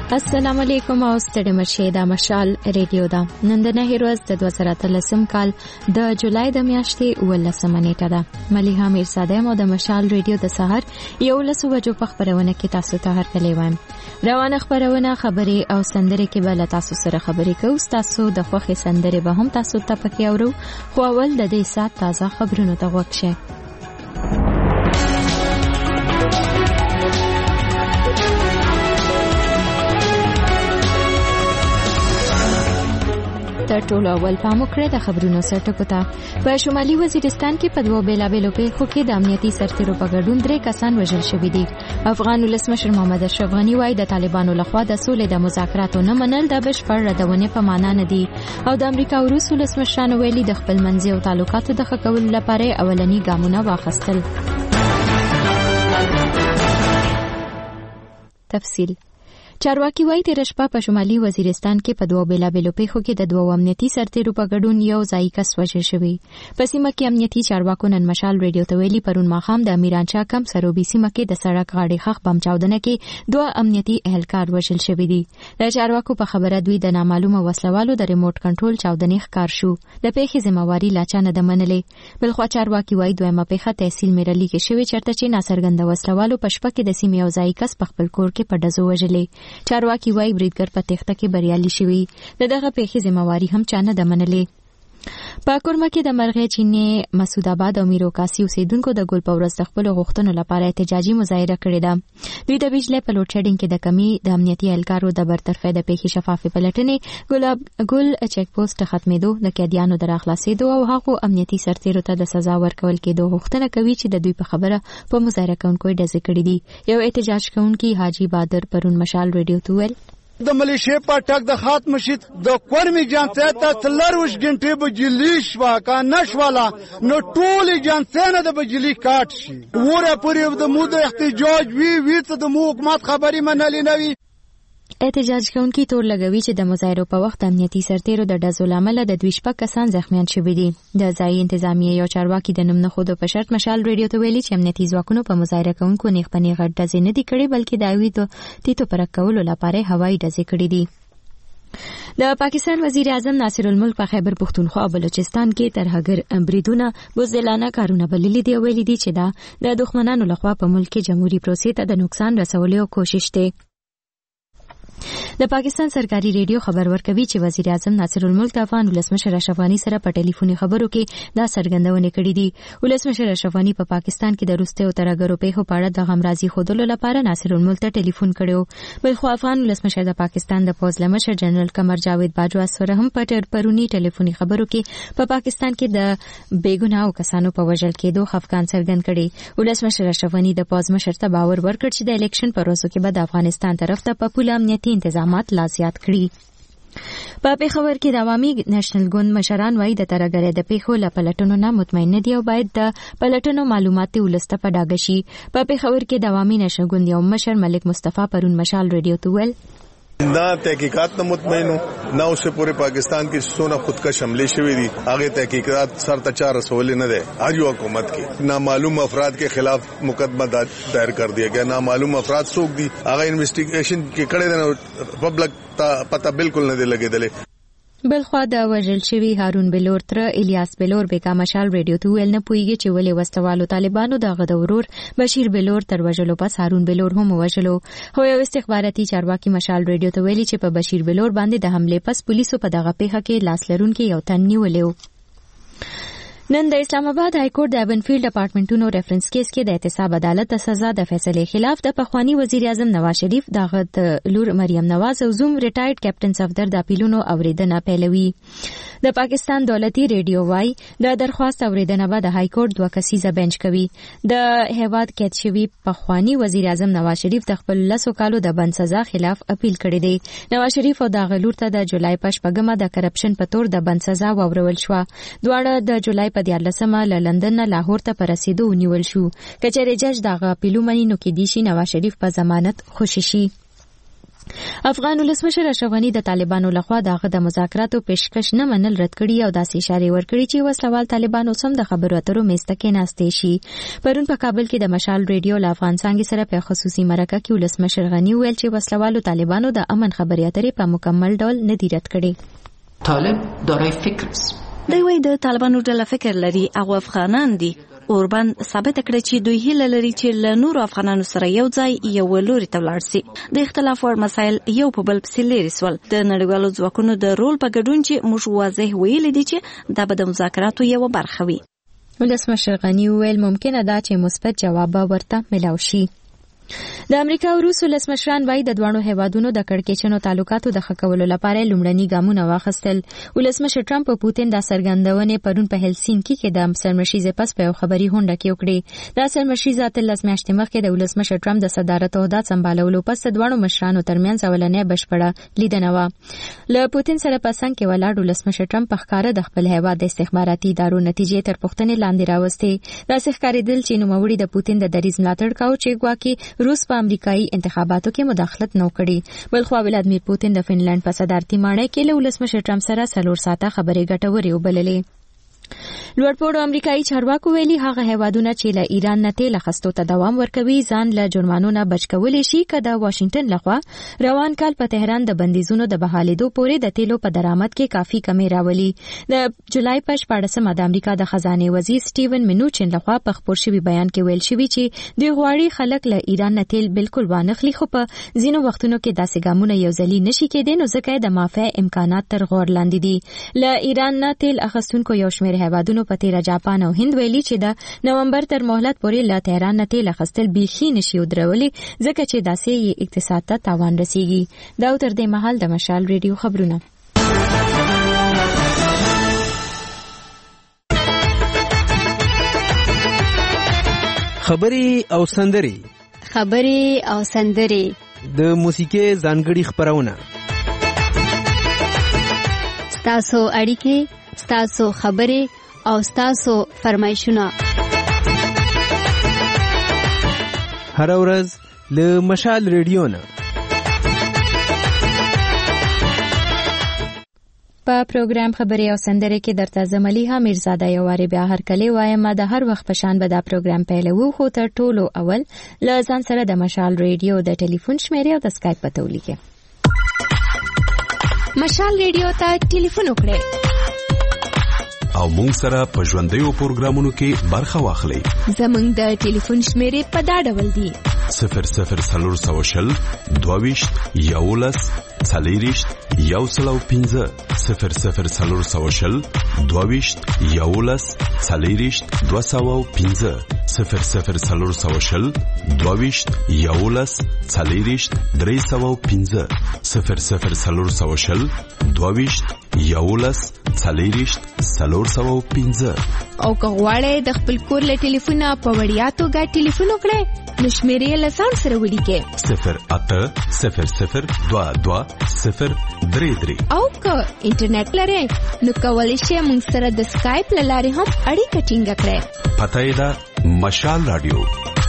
السلام علیکم او ستړي مشه د مشال ریډیو دا نن د نه ورځ د 2013 کال د جولای د میاشتې 18 نیټه ده. مليحه میرزاده مو د مشال ریډیو د سحر 11 بجو په خبرونه کې تاسو ته هرکلی وایم. روانه خبرونه خبري او سندري کې بل تاسو سره خبري کوو. تاسو د خوخي سندري به هم تاسو ته پکې اورو. خو اول د دې سات تازه خبرونه ته وښه. تر ټولو اول پام وکړئ د خبرونو سرټکو ته. په شمالي وزیرستان کې په دوه بیلابیلو پیښو کې د امنیتي سرتیرو په ګډون 3 کسان وژل شوي دي. افغان ولسمشر محمد اشرف غنی وایي د طالبانو لخوا د سولې د مذاکراتو نه منل د بشپړ ردونې په معنا نه دي او د امریکا او روس ولسمشرانو ویلي د خپل منځي او تعلقاتو د ښه کولو لپاره اولنی ګامونه واخیستل. تفصیل چارواکي وایي تیر شپه په شمالي وزیرستان کې په دوه بیلابیلو پیښو کې د دوه امنیتي سرتیرو په ګډون یو ځای کس وژل شوی. په سیمه کې امنیتي چارواکو نن مشال ریډیو ته ویلي پرون ماښام د امیرانشاه کم سروبي سیمه کې د سړک غاړې خخ بم چاودنه کې دوه امنیتي اهلکار وژل شوي دي. د چارواکو په خبره دوی د نامعلومه وسلوالو د ریموټ کنټرول چاودنې ښکار شو. د پیښې ذمہواری لا چا نه ده منلې. بلخوا چارواکي وایي دویمه پیښه تحصیل میرلی کې شوې چرته چې ناڅرګنده وسلوالو په شپه کې د سیمې یو ځای کس په خپل کور کې په ډزو وژلې. چارواکي وایي بریدګر په تخته کې بریالي شوی. دغه پیښې ذمہواری هم چا نه ده منلې. په کورمه کې د مرغې چینې مسعود آباد او میروکاسي اوسیدونکو د ګل په ورځ د خپل غوښتنو لپاره احتجاجي مظاهره کړې ده. دوی د بجلی په لوډ شیډینګ کې د کمی د امنیتي اهلکارو د برطرفۍ د پیښې شفافې پلټنې ګل چیک پوسټ ختمېدو د قیدیانو د راخلاصېدو او هغو امنیتي سرتیرو ته د سزا ورکول کېدو غوښتنه کوي چې د دوی په خبره په مظاهره کوونکو ډزې کړې دي. یو احتجاج کوونکی حاجی بادر پرون مشال ریډیو ته ویل د ملیشیا په ټاک د خاتم شید د کورمي جانسه ته تلروش غنټه بجلی شوا کا نشوالا نو ټول جانسه د بجلی کاټ شي وره پورې د مو د احتجاج وی ته د مو حکومت خبري منلې نوي. احتجاج کوونکي تور لګوي چې د مظاهرو په وخت امنیتي سرتیرو د ډزو لامل د 2 کسان زخمیان شوي دي. د ځایي انتظامیه یو چارواکي د نوم نه خود په شرط مشال ریډیو ته ویلي چې امنیتي ځواکونو په مظاهره کوونکو نیغ په نیغ ډزې نه دي کړې بلکې د اوی د تیتو پر کولو لپاره هوایي ډزې کړې دي. د پاکستان وزیر اعظم ناصر الملک په خیبر پختونخوا او بلوچستان کې ترهګر بریدونه بزدلانه کارونه بللي دي او ویلي دي چې دا د دښمنانو لخوا په ملک کې جمهوریت پروسې ته د نقصان رسولو کوشش دی. د پاکستان سرکاري ریډیو خبر ورکوي چې وزیر اعظم ناصر الملک د افغان ولسمشر اشرف غنی سره په ټلیفوني خبرو کې دا څرګندونه کړې دي. ولسمشر اشرف غنی په پاکستان کې د روسي او ترهګرو پیښو په اړه د غمرازي خودلو لپاره ناصر الملک ته ټلیفون کړو. بلخو افغان ولسمشر د پاکستان د پوز لمشر جنرال قمر جاوید باجوا سره هم په پرونی ټلیفوني خبرو کې په پاکستان کې د بیګناو کسانو په وژل کېدو خفقان څرګند کړي. ولسمشر اشرف غنی د پوز مشر ته باور ورکړ چې د الیکشن پروسو کې به د افغانستان طرف ته په پوله امنیتي تنظیمات لا زیات کړي. په پیښور کې د عوامي نېشنل ګوند مشران وایي د ترهګرۍ د پیښو له پلټنو نه مطمئن نه دي او باید د پلټنو معلومات ولسته په ډاګه شي. په پیښور کې د عوامي نېشنل ګوند یو مشر ملک مصطفی پرون مشال ریډیو ته ویل ना तहकीकात न मुतमईन हूँ ना उससे पूरे पाकिस्तान की सोना खुदकश हमले शवी दी आगे तहकीकात सर तचा रसोले न दे आज हुकूमत की नामालूम अफराद के खिलाफ मुकदमा दायर कर दिया गया. नामालूम अफराद सोख दी आगे इन्वेस्टिगेशन के कड़े पब्लिक पता बिल्कुल न दे लगे दले. بلخوا د وژل شوی هارون بلور تر الیاس بلور بیګا مشال ریډیو ته ویل نه پویږي چې ولې وسوالو طالبانو د غدورور بشیر بلور تر وژلو پس هارون بلور هم وژلو. خو یو استخباراتي چارواکي مشال ریډیو ته ویلي چې په بشیر بلور باندې د حمله پس پولیسو په دغه پیښه کې لاس لرونکي یو تن نیولیو. نن د اسلام آباد های کورټ د ایونفیلډ اپارټمنټونو ریفرنس کیس کې د احتساب عدالت د سزا د فیصلې خلاف د پخوانی وزیر اعظم نواز شریف دغه د لور مریم نواز او زوم ریټایرډ کیپټن صفدر د اپیلونو اوریدنه پیلوي. د پاکستان دولتي ریډیو وای د درخواست اوریدنه به د های کورټ دوه کسیزه بنچ کوي. د هیواد قید شوی پخوانی وزیر اعظم نواز شریف د خپل 10 کالو د بند سزا خلاف اپیل کړی دی. نواز شریف او د غلور ته د جولای په 8 د کرپشن په تور د بند سزا واورول شو. دواړه د جولای په 14 له لندن نه لاهور ته پر رسیدو ونیول شو. کچېرې جج دغه اپیلو مني نو کې دي شي نواز شریف په ضمانت خوشی شي. افغان ولسمشر اشرف غنی د طالبانو لخوا دغه د مذاکراتو پیشکش نه منل رد کړي او داسې اشاره ورکړي چې وسلوال طالبانو سم د خبرو اترو میز ته کېناستې شي. پرون په کابل کې د مشال ریډیو له افغان څانګې سره په خصوصي مرکه کې ولسمشر غنی ویل چې وسلوالو طالبانو د امن خبرې اترې په مکمل ډول نه دي رد کړي. طالب دارای فکر است. دوی وایي د طالبانو ډله فکر لري او افغانان دي. اوربان ثابت کړ چې دوی هیله لري چې له نورو افغانانو سره یو ځای یو لوري ته ولاړ شي. د اختلاف وړ مسایل یو په بل پسې لري سول. د نړیوالو ځواکونو د رول په ګډون چې موږ واضح ویل دي چې دا به د مذاکراتو یو برخه وي. ولسمشر غنی ویل ممکنه ده چې مثبت جواب ورته ملاو شي. د امریکا او روس ولسمشران وايي د دوه هیوادونو د کړکېچنو تعلقاتو د ښه کولو لپاره لومړني ګامونه واخیستل. ولسمشر ټرمپ په پوتین د څرګندونې پرون په هلسینکی کې د سرمشیزې پس په خبري هونډه کې وکړي. د سرمشیزه تلس میاشتې مخکې د ولسمشر ټرمپ د صدارت عہده سمبالولو پس د دوه مشرانو ترمنځ اولنې بشپړه لیدنه و. له پوتین سره په څنګ کې ولاړ ولسمشر ټرمپ په ښکاره د خپل هیواد د استخباراتي ادارو نتیجې تر پوښتنې لاندې راوستي. دا ښکارېدل چې نوموړي د پوتین د دریځ ملاتړ کاوه چې ګواکې روس په امریکایي انتخاباتو کې مداخلت نه کړي. بلخو ولادمیر پوتین د فنلند په صدارتي ماڼۍ کې له ولسمشر ټرمپ سره 4 ساعته خبرې ګټورې وبللې. لوړپوړو امریکایي چارواکو ویلي هغه هیوادونه چې له ایران نه تیل اخیستو ته دوام ورکوي ځان له جرمانو نه بچ کولی شي که د واشنگټن لخوا روان کال په تهران د بندیزونو د بحالېدو پورې د تیلو په درآمد کې کافي کمی راولي. د جولای په 14مه د امریکا د خزانه وزیر سټیون منوچن لخوا په خپور شوی بیان کې ویل شوی چې د غواړي خلک له ایران نه تیل بالکل وانخلي، خو په ځینو وختونو کې داسې ګامونه یو ځلې نشي کېدای نو ځکه د مافع امکانات تر غور لاندې دي. له ایران نه تیل اخیستونکو یو شمېر هیوادونو په تیره جاپان او هند ویلي چې د نومبر تر مهلت پورې له تهران نه تیل اخیستل بیخي نشي ودرولي ځکه چې داسې یې اقتصاد ته تاوان رسیږي. دا تر دې مهال د مشال ریډیو خبرونه. خبري او سندري د موسیقي ځانګړي خبرونه. ستاسو اړیکې، ستاسو خبرې او ستاسو فرمایشونه هر ورځ له مشال ریډیو نه. په پروګرام خبري او سندره کې درته زملیها میرزاده یو واره بیا هر کله وایم د هر وخت په شان به دا پروګرام پیلوو، خو تر ټولو اول له ځان سره د مشال ریډیو د ټلیفون شمیره او د سکایپ پته ولیکئ. مشال ریډیو ته ټلیفون وکړئ او مونږ سره په ژوندیو پروګرامونو کې برخه واخلئ. زمونږ د ټلیفون شمیرې په دا ډول دي: 00420 22 11 40 105 00420 22 11 40 205 00420 22 11 40 305 00420 22 11 40 305. او که غواړئ د خپل کور له ټلیفونه په وړیا توګه ټلیفون وکړئ نو شمیرې له ځان سره ولیکئ 0800022 او که انټرنیټ لرئ نو کولی شئ موږ سره د سکایپ له لارې هم اړیکه ټینګه کړئ. پته یې ده مشال رادیو.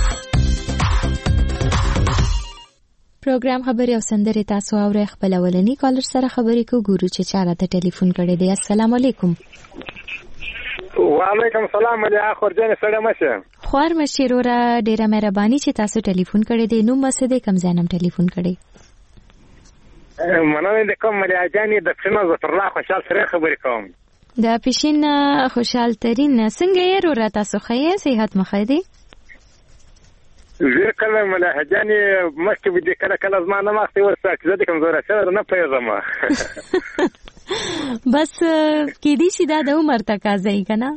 پروګرام خبري او سندره تاسو اورئ. خپل اولنی کالر سره خبرې کو ګورو چې چا راته ټلیفون کړی دی. السلام علیکم. وعلیکم السلام. مې اخر جن سره مشه خور مشیروره ډیره مهرباني چې تاسو ټلیفون کړی دی. نو مسده کم ځانم ټلیفون کړی. مننه د کوم ملي اجاني د فنو زفر الله خوشحال سره خبرې کوم. د پښین خوشحال ترين څنګه یې ورته تاسو خې صحت مخې دی؟ زیر کله ملي اجاني مخکې به کله کله زمانه مخته ورسره چې د کمزوري سره نه پیژم. بس کې دې چې دا د عمر تقاضا یې کنه.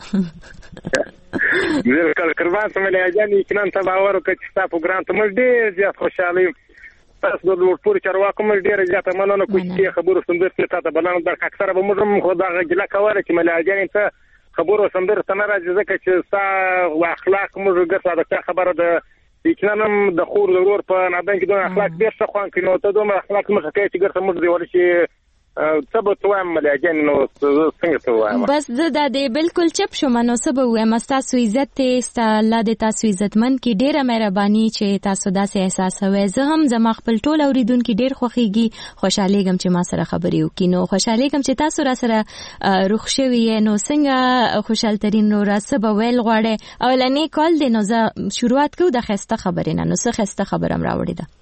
زیر کله قربان ته ملي اجاني کینن ته باور وکړ چې تاسو ګران ته مې ډېر زیات خوشاله یم. تاسو د لوړپور چارواکو مې ډېر زیات مننه کوم چې خبرو سندر ته تاسو بلنه در اکثره به موږ خو دا غلا کوله چې ملي اجاني ته خبرو سندر ته نه راځي ځکه چې ستا اخلاق موږ ګرځا د خبره د یقیناً د خور ضرور په نادان کې د اخلاق ډېر څه خوان کینو ته دوه اخلاق مخه کوي چې ګرځا موږ دی ورشي څه به ته وایم ملیاجانې نو څنګه ته وایم بس زه دا دی بالکل چپ شوم نو څه به ووایم ستاسو عزت دی الله دې تاسو عزتمن کړي ډېره مهرباني چې تاسو داسې احساسوئ زه هم زما خپل ټول اوریدونکي ډېر خوښیږي خوشحالیږم چې ما سره خبرې وکړي نو خوشحالیږم چې تاسو را سره روغ شوي یې نو څنګه خوشحال ترین نوره څه به ویل غواړئ اولنی کال دی نو زه شروعات کوو د ښایسته خبرې نه نو څه ښایسته خبره م راوړې ده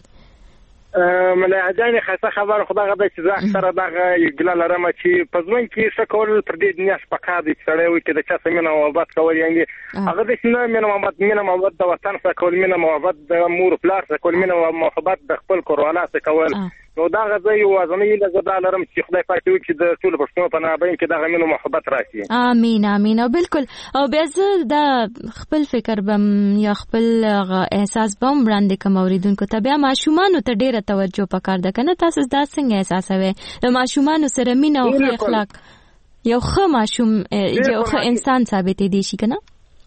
ملیاجانې ښایسته خبره خو دغه ده چې زه اکثره دغه ګیله لرم چې په ژوند کې ښه کول پر دې دنیا پکار دی چې سړی وایي چې د چا سره مینه محبت کول یعنې هغه داسې نه مینه محبت د وطن سره کول مینه محبت د مور پلار سره کول مینه محبت د خپل کوروالا سره کول نو دغه زه یوازنۍ هیله زه دا لرم چې خدای پاک دې وکړي د ټولو پښتنو په نابین کې دغه مینه محبت راشي امین امین او بالکل او بیا زه دا خپل فکر بم یا خپل احساس بم وړاندې کوم اوریدونکو ته بیا ماشومانو ته ډېره توجه پکار ده که نه تاسو دا څنګه احساسوئ د ماشومانو سره مینه او ښه اخلاق یو ښه ماشوم یو ښه انسان ثابتېدی شي که نه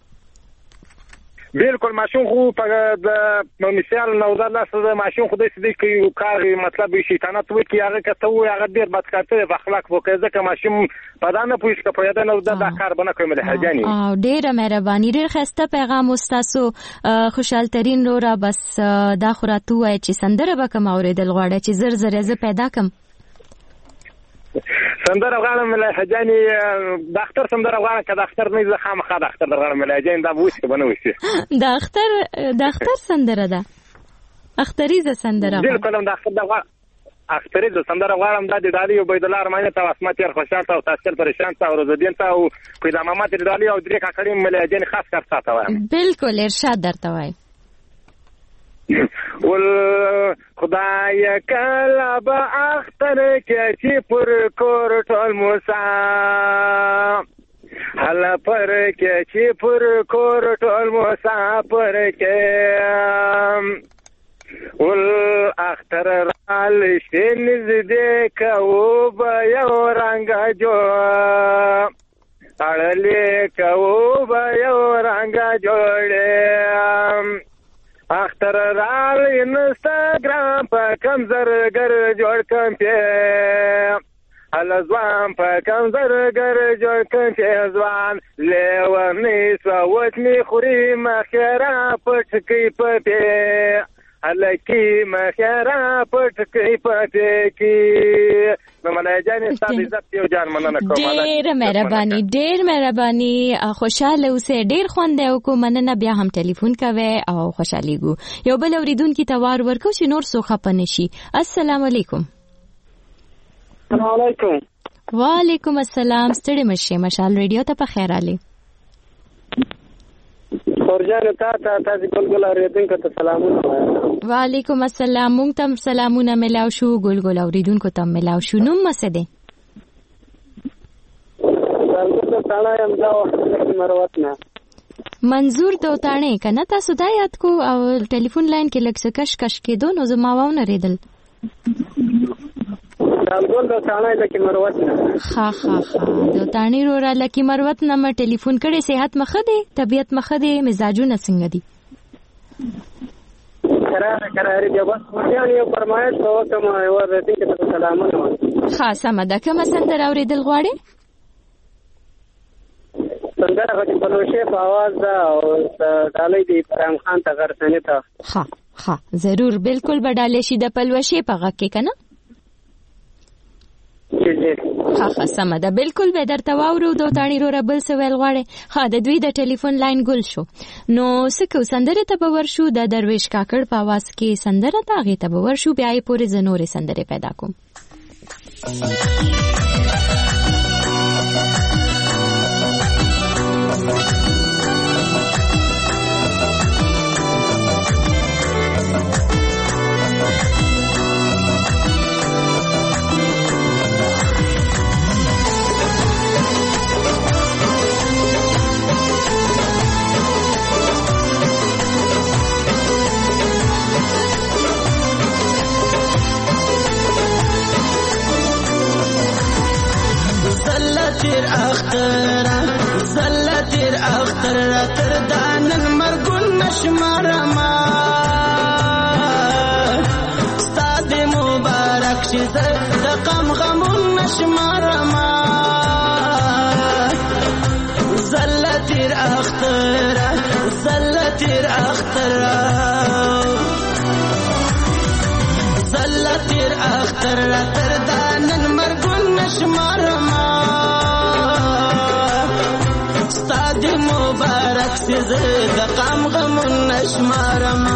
بالکل ماشوم خو په د مثال نو دا لاسه د ماشوم خو داسې دی که یو کار مطلب شیطانت وکړي هغه که ته وایي هغه ډېر بدکارته دی په اخلاق وکړي ځکه ماشوم په دا نه پوهېږي که پوهېده نه دا کار به نه کوي ملیحه ډېره مهرباني ډېر ښایسته پیغام و ستاسو خوشحال ترین وروره بس دا خو راته ووایه چې سندره به کوم اورېدل غواړئ چې زر زر یې زه پیدا کړم سندره غواړم ملیحه جانې د اختر سندره غواړم که د اختر نه زه خامخا د اختر غواړم ملیحه جانې دا به وشي که به نه وشي د اختر سندره ده اختریزه سندره بالکل هم د اختریزه سندره غواړم دا د ډالۍ عبیدالله ارماني ته او اسمت یار خوشحال ته او تاسکر پریشان ته او روزالدین ته او پیدا محمد ډالۍ او درې کاکړي ملیحه جانې خاص کار تا ته وایم بالکل ارشاد درته وایم ول خدای کله به اختر کې چې پر کور ټول موسی هله پر کې چې پر کور ټول موسی پر کې ول اختر رال شي نږدې کوو به یو رنګه جوړ اړلې کوو به یو رنګه جوړې اختر رال انستاګرام په کم زرګر جوړ کم په الځوان په کم زرګر جوړ کم په ځوان لیونی سوت می خوري مخیرا پټ کی پته الکی مخیرا پټ کی پته کی نو ملایجانې ستاسو عزت یو جان مننه کوم ډېر مهرباني خوشاله اوسئ ډېر خوند دی وکړو مننه بیا هم ټلیفون کوئ او خوشحالیږو یو بل اورېدونکي ته وار ورکو چې نور څوک خفه نه شي السلام علیکم السلام علیکم وعلیکم السلام ستړي مه شئ مشال ریډیو ته په خیر راغلئ خورجان تاسو ګلګل اوریدونکو ته سلامونه وعلیکم السلام مونږ ته سلامونه ملاو شو ګلګل اوریدونکو ته ملاو شو نوم څه دی منظور دوتاڼې کنه تاسو دا یاد کو او ټلیفون لاین کې لږ څه کش کېدو نو زما واونه ریدل ها دوتاڼې رورا لکی مروت نه ما ټلیفون کړي صحت مخه دی طبيعت مخه دی مزاجونه څنګه دي قرار دی بس یو فرمایش کوم یو ورته کې سلامونه خاصه مده کوم سندره اوریدل غواړي سندره غوښتل په لوشه په आवाज دا او ډالۍ دی فرام خان ته غرسنه ته ها ضرور بالکل به ډالۍ شي د پلوشه په غږ کې کنه ها سمه ده بالکل به درته واورو دوتاڼې رورا بل څه ویل غواړي ها د دوی د ټلیفون لاین ګل شو نو سکو سندره ته به ورشو د درویش کاکړ په आवाज کې سندره ته هغې ته به ورشو بیا یې پورې زه نورې سندرې پیدا کوم زلتر اختر تر دانن مرګون نشمارما ستاد مبارک شي د غم نشمارما زلتیر اختره زلتیر اختره زلتیر اختره تر دانن مرگون نشمارما ستاد مبارک سیزد قام غمون نشمارما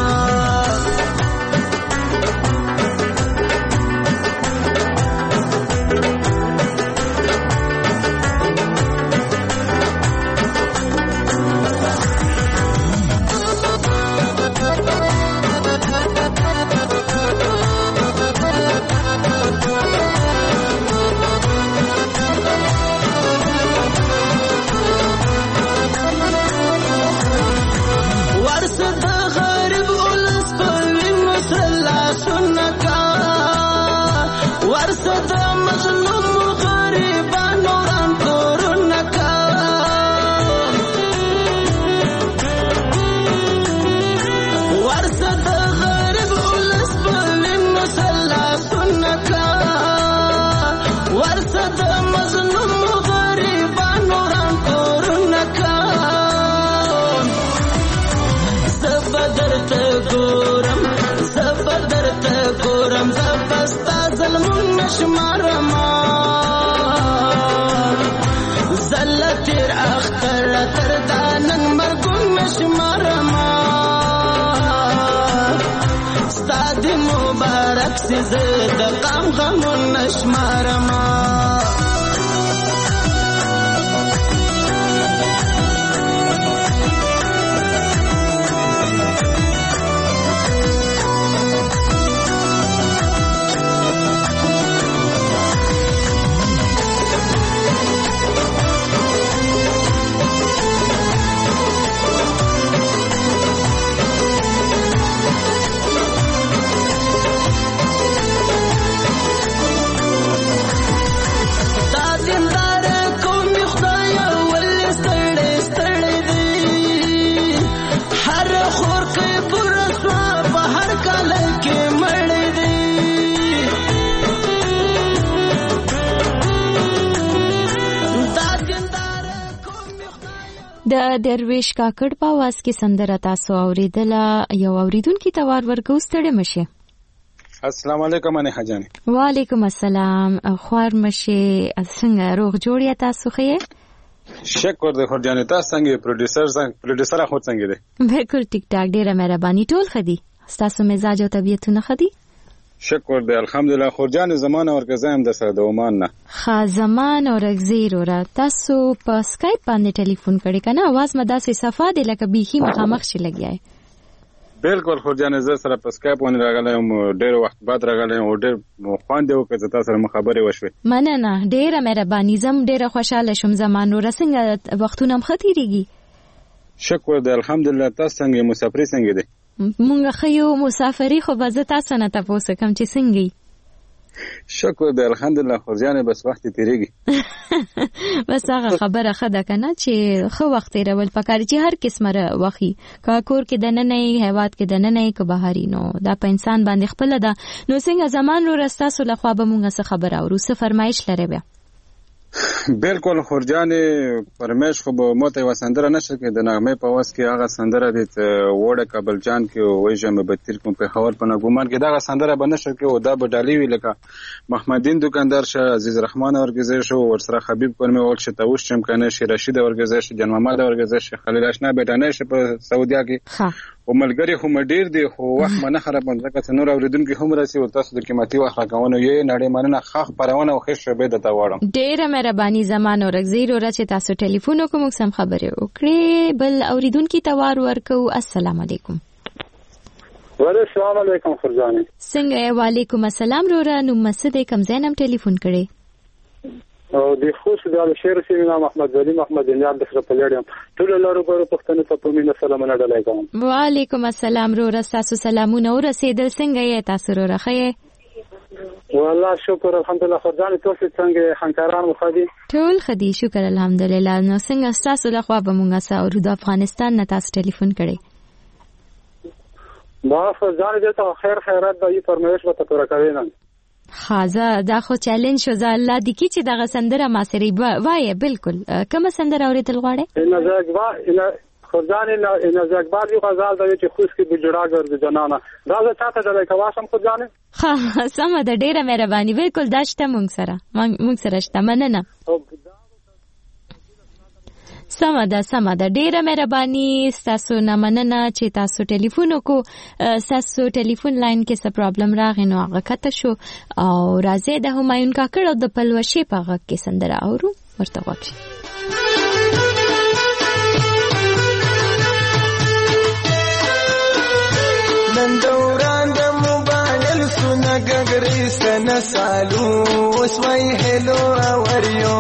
نشمارما زلتیر اختر تر دانن مرگون نشمارما ستاد مبارک سیزد قام غمون نشمارما د درویش کاکړ په आवाज کې سندره تاسو اوریدله. یو اوریدونکو ته وار ورکو ستړي مشه. السلام علیکم انه حجان. وعلیکم السلام. خوار مشه څنګه روغ جوړیا تاسو خې؟ شکر د خورجان تاسو څنګه پروډوسر خو څنګه دی؟ بالکل ټیک ټاک ډیره مهرباني ټول خدي. تاسو مزاج او طبيعتونه خدي؟ شکر دی الحمدلله. خورجان زمانه ورګه زم د سره د عمان نه. خا زمان او رغزیر را تاسو په سکایپ باندې ټلیفون کړی کنه आवाज مدا سي صفه د لکه بيخي مخامخ شي لګیای. بالکل خورجان زه سره په سکایپ باندې راغلم ډېر وخت بعد راغلم او ډېر خوان دی او که تاسو سره مخابره وشوي. مننه ډیره مهرباني زم ډیره خوشاله شوم. زمان نور څنګه وختونه مختيريږي؟ شکر دی الحمدلله. تاسو څنګه مسافر څنګه دي؟ مونږ خيو مسافری خو به تاسو نه تاسو کوم چې څنګه. شکر دی الحمدلله. خورجان بس وخت تیریږي. بس هغه خبره خده کنه چې خو وخت تیرول پکار چې هر قسمه وخی کا کور کې د نننې هیواد کې د نننې کو بهاري نو دا په انسان باندې خپل ده. نو څنګه زمان رو رستا سره خو به مونږه څه خبره او څه فرمایش لري بیا؟ بالکل خورجان پرمیش خو به ماته وسندره نشه کې د نغمه په واس کې هغه سندره د وړه کابل جان کې وای جمع بتیر کوم په خبر په نګومان کې دا سندره بنشه کې او دا بدالي وی لکه محمدین دکاندار شه عزیز رحمان ورګزې شو ورسره حبیب پرمه ول چې توش چم کنه شي رشید ورګزې شه جن محمد ورګزې شه خلیل آشنا بیٹانه شه په سعودیا کې او ملګری خو مډیر دی خو وخت منه خراب منځکه چې نور اوریدونکو هم راسي او تاسو د قیمتي وخت راکونه یې نړۍ مننه خاخ پرونه او خوش شوبې دته واړم. ډېر مهرباني زمان او رغزیر او چې تاسو ټلیفون وکوم سم خبره وکړي. بل اوریدونکو ته وار ورکو. السلام علیکم. السلام علیکم فرزانه. څنګه؟ وعلیکم السلام. رورا نو مسد کم زینم ټلیفون کړي او د خوش د شهر سیمه محمد ولی محمد نیال د سره پلیډم ټول لارو غوړو پښتنه ته په مینه سلامونه ډلایګم. وعلیکم السلام. رورا تاسو سلامونه او رسیدل څنګه یې تاسو رورا خې؟ والله شکر الحمدلله. فرزانه تاسو څنګه همکاران مخدي؟ ټول خدي شکر الحمدلله. نو څنګه تاسو له خوا به مونږه سره د افغانستان نه تاسو ټلیفون کړي؟ ما فرزانه ته خیر خیرات به یې فرمایش وته تور کوي نه. خازه دا خو چیلنج شو زه الله دې کې چې دغه سندره ما سره وایه بالکل کومه سندره اورېدل غواړې؟ خودجان این از اکبر یو غزل دی چې خوش کې بجړا ګرځي جنانا دا زه چاته د کواشم خودجان ها سم ده ډیره مهرباني بالکل دا شته مونږ سره شته مننه سم ده ډیره مهرباني ستاسو نه مننه چې تاسو ټلیفون وکړو ستاسو ټلیفون لاین کې څه پرابلم راغی نو هغه کته شو او راځي د همایون کاکړ او د پلوشي په غږ کې سندره اورو ورته وکړي نن دوران د موبایل سونه ګګري سن سالو وسوي هلو اوریو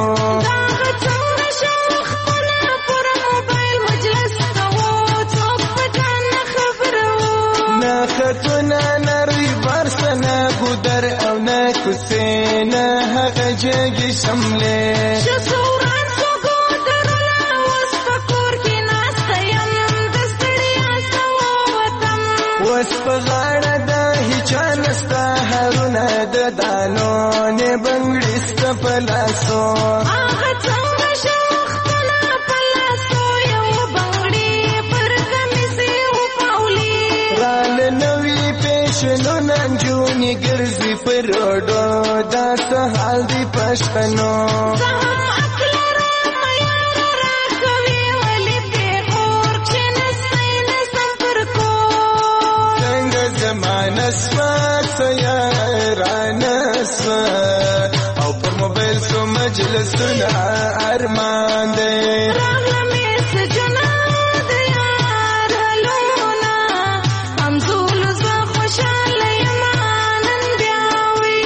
خطونه نری برسنه ګودر او نه کوسینه هغه جګی شمله شسوران سو ګودرونه وس پکور کې ناستیم دستړیا سو وطن وس پغاړه د هیچا نستا هرونه د دانو نه بنګړي ست پلاسو هغه څنګه شخ پلا پلاسو یو بنګړي پر کمیسي او پاولي رال نوې پېښنو ننجونی ګرځي پر روډو دا څه حال دی پښتنو او پر موبایل سو مجلسونه ارمان دی راغلمې سجنا د یار هلونا همزول زه خوشاله یم نن بیا وي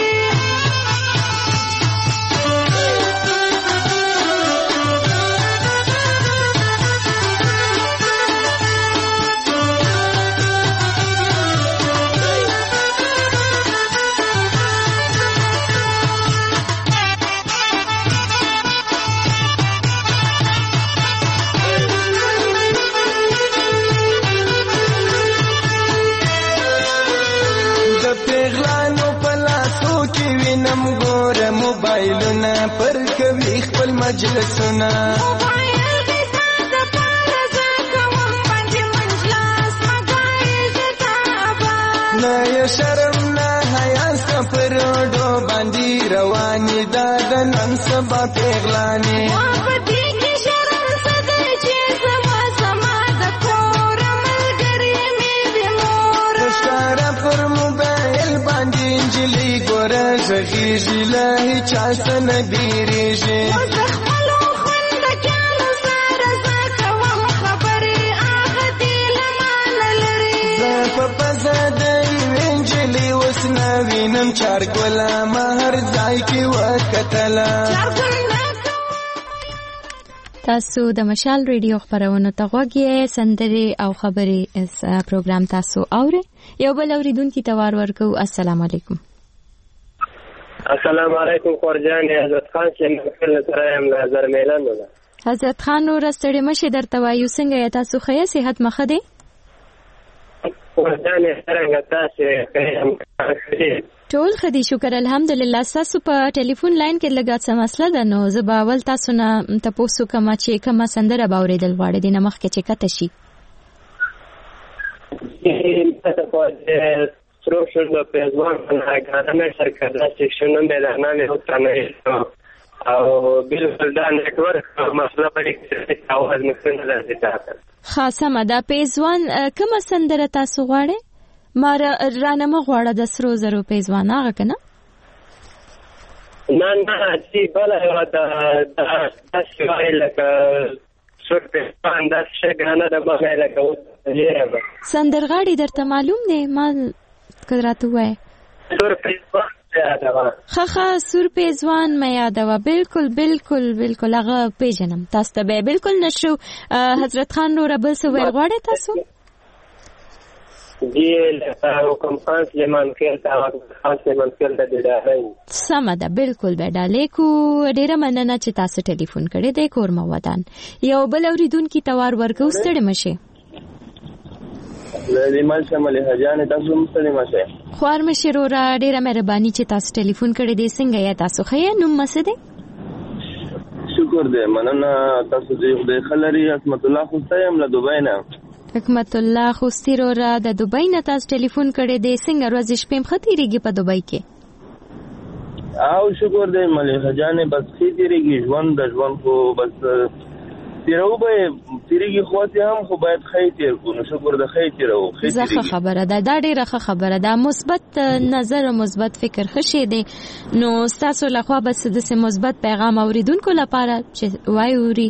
موبایلونه پر کوي خپل مجلسونه موبایل دې تاسو په لزه کوم باندې مجلس مګای زتابا نه شرم نه حیا سفر ډو باندې رواني دا د نن سبا پیغلاني په دې کې شرم سده چې سما سما د کور ملګری می به مور ستاره پر موبایل باندې انجلي ګوره زغیږي لهي چا سن بیریږي مزخملو خوند کانو سره زکوم خبرې هغه دې لمان لري زه په پزده انجلي اوس نه وینم چارګولا مهر ځای کې وکتله تاسو د مشال ریډیو خبرونه ته غوږی سندري او خبري پروګرام تاسو اورئ یو بل اوریدونکو ته وار ورکو السلام علیکم السلام علیکم خورجان حضرت خان چې مخکله سره یم نظر میلان ولا حضرت خان نور ستړي مشه درته وایو څنګه یا تاسو خیا صحت مخه دي خورجان څنګه تاسو ټول خدي شکر الحمدلله تاسو په ټلیفون لاین کې لګات سم مسله ده نو زه باول تاسو نه تاسو کومه چې کومه سندره باورېدل غواړئ د نمخ کې چې کته شي سروشن د پیزوان نه غاډه شرکت د سیکشن د نامه هوتانه او بالکل دا نیټورک مسله پرې کې اواز مخنه راځي خاصه مده پیزوان کومه سندره تاسو غواړئ ما رانه غواړه د سرو زرو پیزوان هغه کنه نه چې بل د شوای لکه سر پیزوان د شګانه د مغه لکه سندرغاړي درته معلوم دی ما قدرت وای سر پیزوان خخه سور پیزوان ما یادوه بالکل هغه پیژنم تاسو ته بالکل نشو حضرت خان نور بل څه ویل غواړئ تاسو دی حکم خان سلیمان خیل سمه ده بالکل به ډالې کو ډیره مننه چې تاسو ټلیفون کړی دی کورما ودان یو بل اوریدونکو ته وار ورکو ستړي مشه لې مال شمال هجان تاسو مسلمان شه خوار مشر را ډیره مهرباني چې تاسو ټلیفون کړی دی. څنګه یا تاسو خې نوم مسده؟ شکر دې مننه. تاسو دې خلري اسمت الله خوستایم له دوبۍ نه. حکمت الله خوستی را د دوبۍ نه تاسو ټلیفون کړی دی. څنګه ورځ شپې مختيريږي په دوبۍ کې؟ او شکر دې ملک جان بس خېتيږي ژوند د ژوند خو بس تیرو به تیریږي خو ته هم خو باید خېتیر کو. نو شکر د خېتیرو زه خبره ده دا ډیره خبره ده. مثبت نظر او مثبت فکر خشه دي. نو تاسو له خوا بس د مثبت پیغام اوریدونکو لپاره چې وایوري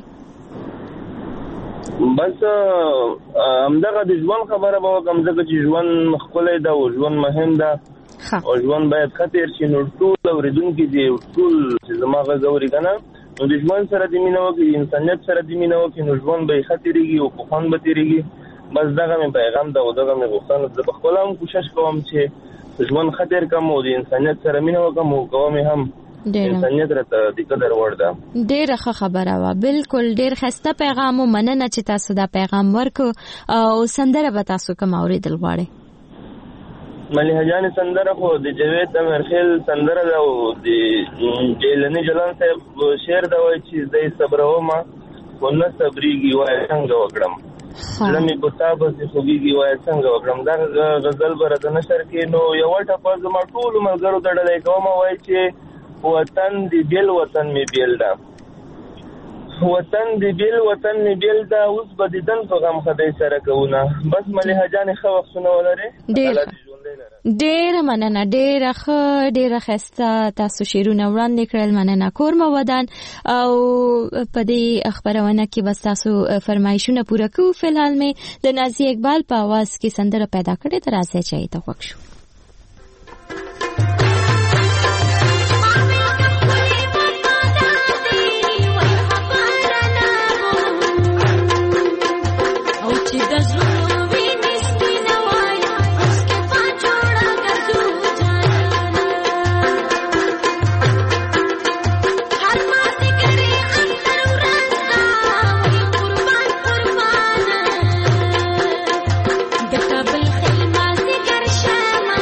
بس همدغه د ژوند خبره به کوم ځکه چې ژوند خپل ده او ژوند مهم ده او ژوند باید خطر شي. نو ټول اوریدونکو دي ټول چې زما غوړي کنه نو د ژوند سره د مینه وکړي انسانیت سره د مینه وکړي نو ژوند به خطرېږي او په خوند به تیریږي. بس دغه مې پیغام ده او دغه مې غوښتنه ده. په خپل هم کوشش کوم چې ژوند خطر کم او د انسانیت سره مینه وکړم او کوم هم انسانیت راته د قدر وړ ده. ډېره خبره وه. بالکل ډېر ښایسته پیغام او مننه چې تاسو دا پیغام ورکو. او سندره به تاسو کوم اوریدل غواړئ؟ ملي جان سندره خو د جاوید امرخیل سندره ده او د جیلانی جلان صاحب شعر ده وایي چې زه صبرو ما خو نه صبرېږي وایي څنګه وکړم لمې په تا پسې خوږېږي وایي څنګه وکړم. دا غزل به راته نشر کې نو یوه ټپه زما ټولو ملګرو ته ډالۍ کوم وایي چې وطن دی بیل وطن می بیل ده وطن دی بیل وطن می بیل ده اوس به دیدن په غم خدای سره کوونه. بس ملي جان ښه وختونه ولرې. ډېره مننه. ډېره ښایسته تاسو شعرونه وړاندې کړل. مننه کور مو ودان. او په دې خبرونه کې بس تاسو فرمایشونه پوره کوو. فلحال مې د نازي اقبال په आवाज کې سندره پیدا کړې تر راځي چې ته خوښ شو. Bel khilma sigar shama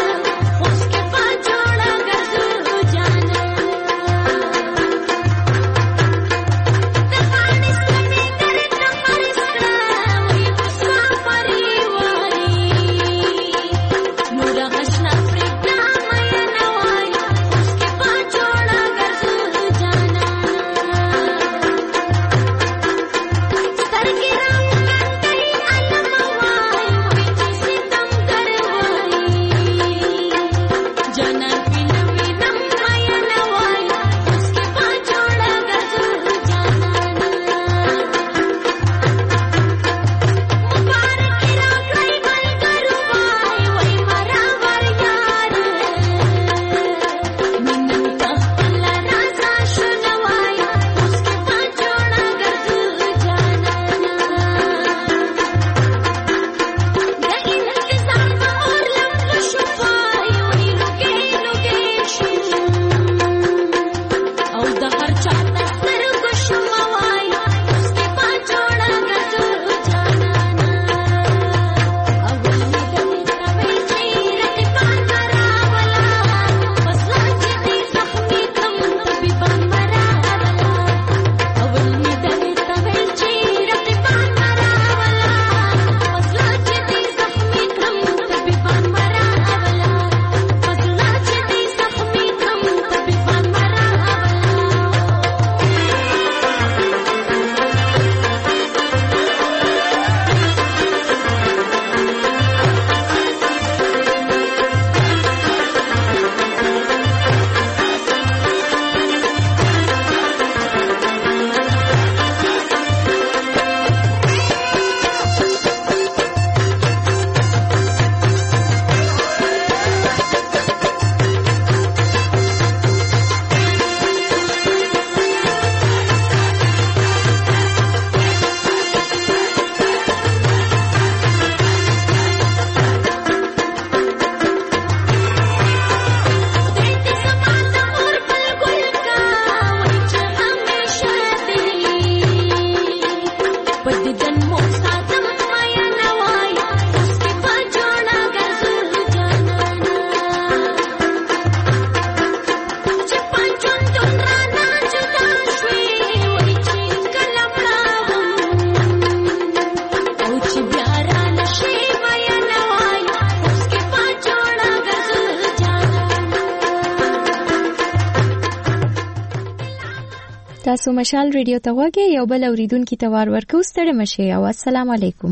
تاسو مشال ریډیو ته وګورئ یو بل اوریدونکو ته وار ورکو ستړي مشه او السلام علیکم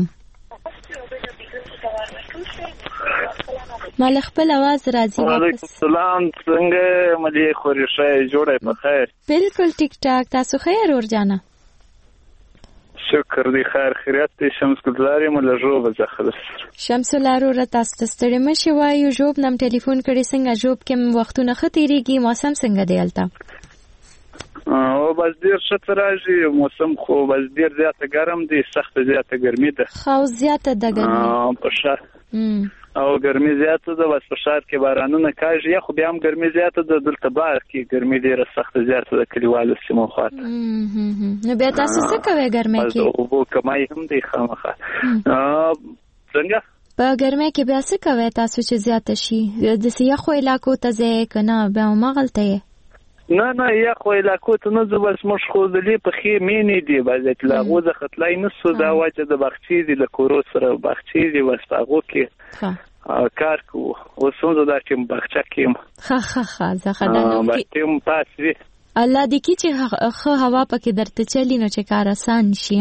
مال خپل आवाज راځي وعلیکم السلام څنګه ملي خورشه جوړه په خیر بالکل ټیک ټاک تاسو خیر اور جانا شکر دی خیر خیریت دی شمس ګلزاري مله جوب ځخلص شمس لارو را تاسو ستړي مشه وایو جوب نم ټلیفون کړي څنګه جوب کې وختونه ختیریږي موسم څنګه دی الته او بس ډیر ښه راځي موسم خو بس ډیر زیاته ګرم دی سخت زیاته ګرمي ده خو زیاته ده ګرمي په شهر او ګرمي زیاته ده بس په شهر کې بارانونه کاږي یا خو بیا هم ګرمي زیاته ده دلته بار کې ګرمي ډیره سخت زیاته ده کلیوالو سیمو خواته نو بیا تاسو څه کوئ ګرمي کې او بو کمای هم دی خامخا څنګه په ګرمي کې بیا څه کوئ تاسو چې زیاته شي د سیاخو علاقو ته ځئ کنه بیا مغلطه نه یا خو علاقو ته نه زو بس مش خو دلی په خې مینې دی باز اطلاقو ز خطلای نسو دا واجه د بخچی دی له کورو سره بخچی دی وسپاغو کې کار کو او څنګه دا چې بخچا کې ها زه خدانو کې پاسوي الله دې کی چې خو هوا پکې درته چلی نو چې کار آسان شي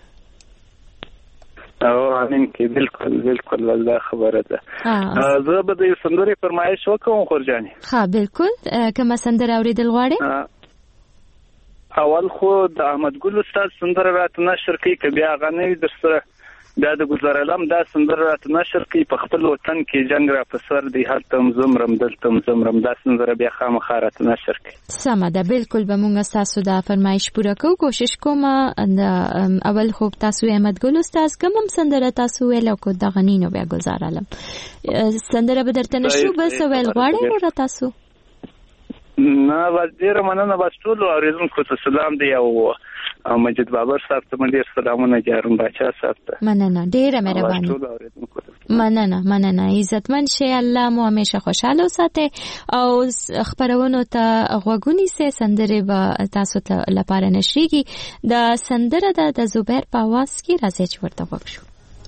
او امین کې بالکل الله خبره ده زه به د سندري فرمایش وکم خورجاني ها بالکل کومه سندره اوریدل غواړي اول خو د احمد ګل استاد سندره راته نشر کوي ک بیا غنوي در سره بیا د گزار علم دا سندره راته نشر کوي په خپل وطن کې جنگ را پسر دی هلتم زمرم دلتم زمرم دا سندره بیا خامخا راته نشر کوي سمه ده بالکل به مونږ تاسو دا فرمایش پوره کوو کوشش کوم اول خو تاسو احمد ګل استاد کوم سندره تاسو ویل کو د غنینو بیا گزار علم سندره به درته نشو بس ویل غواړي نو تاسو نه وزیر مننه بس ټول اوریدونکو ته سلام دی او مجید بابر صاحب ته ډیر سلامونه جارم بچا صاحب ته مننه ډیره مهرباني مننه عزتمن شي الله مو همیشه خوشاله وساتي او خبرونو ته غوګونی سه سندره به تاسو ته لپاره نشریږي د سندره د زبیر په आवाज کې راځي چې ورته وښو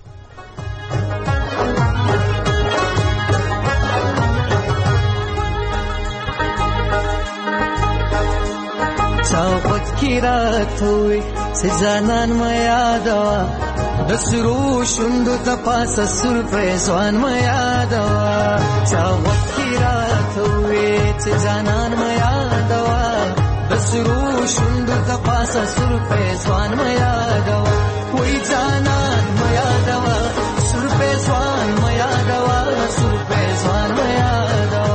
چاوت کی رات ہوئی سجانان میا دوا دسرو شندو تپاس سر پریزوان میا دوا چاوت کی رات ہوئی سجانان میا دوا دسرو شندو تپاس سر پریزوان میا دوا کوئی جانان میا دوا سر پریزوان میا دوا سر پریزوان میا دوا